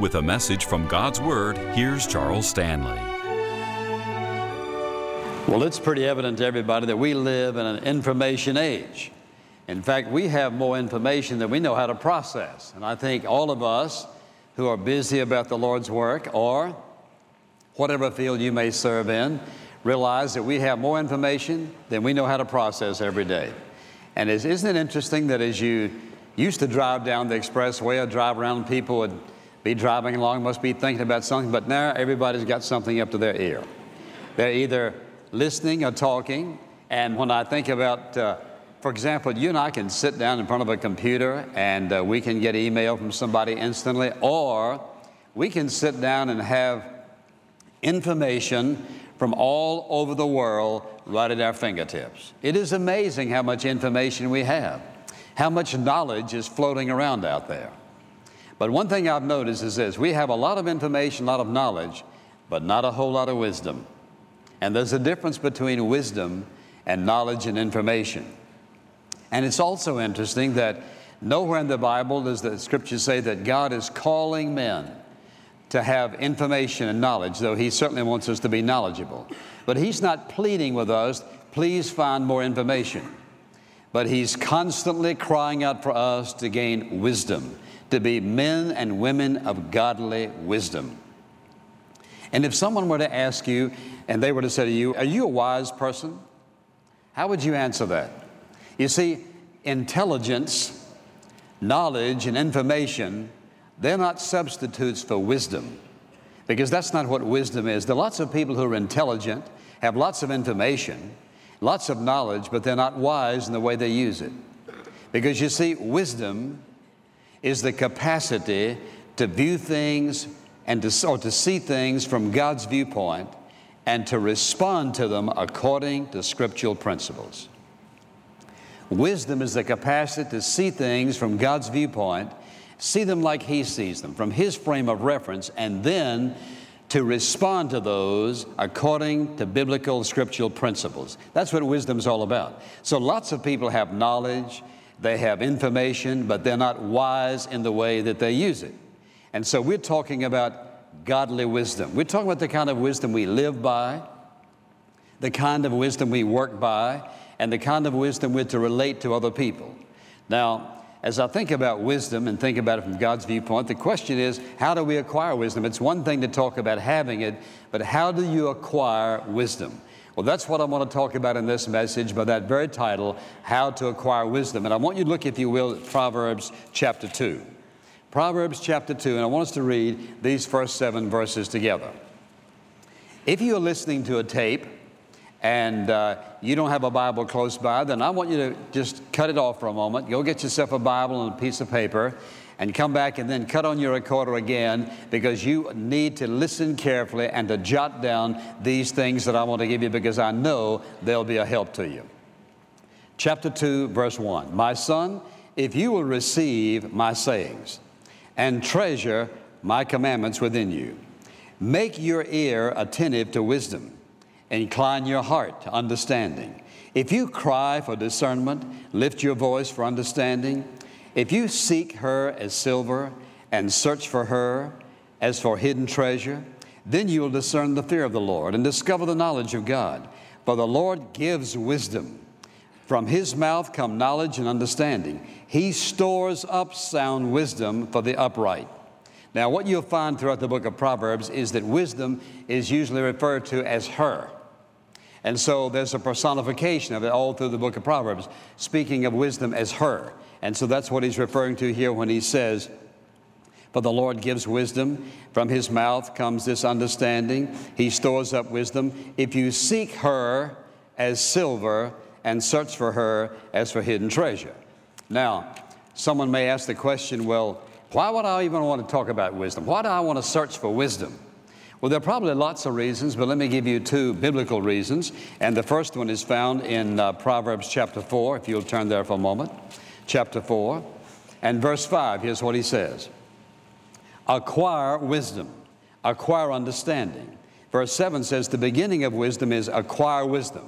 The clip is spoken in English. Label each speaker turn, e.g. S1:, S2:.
S1: With a message from God's Word, here's Charles Stanley.
S2: Well, it's pretty evident to everybody that we live in an information age. In fact, we have more information than we know how to process. And I think all of us who are busy about the Lord's work, or whatever field you may serve in, realize that we have more information than we know how to process every day. And isn't it interesting that as you used to drive down the expressway or drive around, people would be driving along, must be thinking about something, but now everybody's got something up to their ear. They're either listening or talking. And when I think about, for example, you and I can sit down in front of a computer and we can get email from somebody instantly, or we can sit down and have information from all over the world right at our fingertips. It is amazing how much information we have, how much knowledge is floating around out there. But one thing I've noticed is this: we have a lot of information, a lot of knowledge, but not a whole lot of wisdom. And there's a difference between wisdom and knowledge and information. And it's also interesting that nowhere in the Bible does the Scriptures say that God is calling men to have information and knowledge, though He certainly wants us to be knowledgeable. But He's not pleading with us, please find more information. But He's constantly crying out for us to gain wisdom, to be men and women of godly wisdom. And if someone were to ask you, and they were to say to you, are you a wise person? How would you answer that? You see, intelligence, knowledge, and information, they're not substitutes for wisdom, because that's not what wisdom is. There are lots of people who are intelligent, have lots of information, lots of knowledge, but they're not wise in the way they use it. Because you see, wisdom is the capacity to view things and to see things from God's viewpoint and to respond to them according to scriptural principles. Wisdom is the capacity to see things from God's viewpoint, see them like He sees them, from His frame of reference, and then to respond to those according to biblical scriptural principles. That's what wisdom is all about. So lots of people have knowledge, they have information, but they're not wise in the way that they use it. And so we're talking about godly wisdom. We're talking about the kind of wisdom we live by, the kind of wisdom we work by, and the kind of wisdom we're to relate to other people. Now, as I think about wisdom and think about it from God's viewpoint, the question is, how do we acquire wisdom? It's one thing to talk about having it, but how do you acquire wisdom? Well, that's what I want to talk about in this message by that very title, How to Acquire Wisdom. And I want you to look, if you will, at Proverbs chapter 2. Proverbs chapter 2, and I want us to read these first 7 verses together. If you are listening to a tape and you don't have a Bible close by, then I want you to just cut it off for a moment. Go get yourself a Bible and a piece of paper and come back and then cut on your recorder again, because you need to listen carefully and to jot down these things that I want to give you, because I know they'll be a help to you. Chapter 2, verse 1. My son, if you will receive my sayings and treasure my commandments within you, make your ear attentive to wisdom, incline your heart to understanding. If you cry for discernment, lift your voice for understanding. If you seek her as silver and search for her as for hidden treasure, then you will discern the fear of the Lord and discover the knowledge of God. For the Lord gives wisdom. From His mouth come knowledge and understanding. He stores up sound wisdom for the upright. Now, what you'll find throughout the book of Proverbs is that wisdom is usually referred to as her. And so there's a personification of it all through the book of Proverbs, speaking of wisdom as her. And so that's what he's referring to here when he says, for the Lord gives wisdom. From His mouth comes this understanding. He stores up wisdom. If you seek her as silver and search for her as for hidden treasure. Now, someone may ask the question, well, why would I even want to talk about wisdom? Why do I want to search for wisdom? Well, there are probably lots of reasons, but let me give you 2 biblical reasons. And the first one is found in Proverbs chapter 4, if you'll turn there for a moment. Chapter 4 and verse 5, here's what he says. Acquire wisdom, acquire understanding. Verse 7 says the beginning of wisdom is acquire wisdom.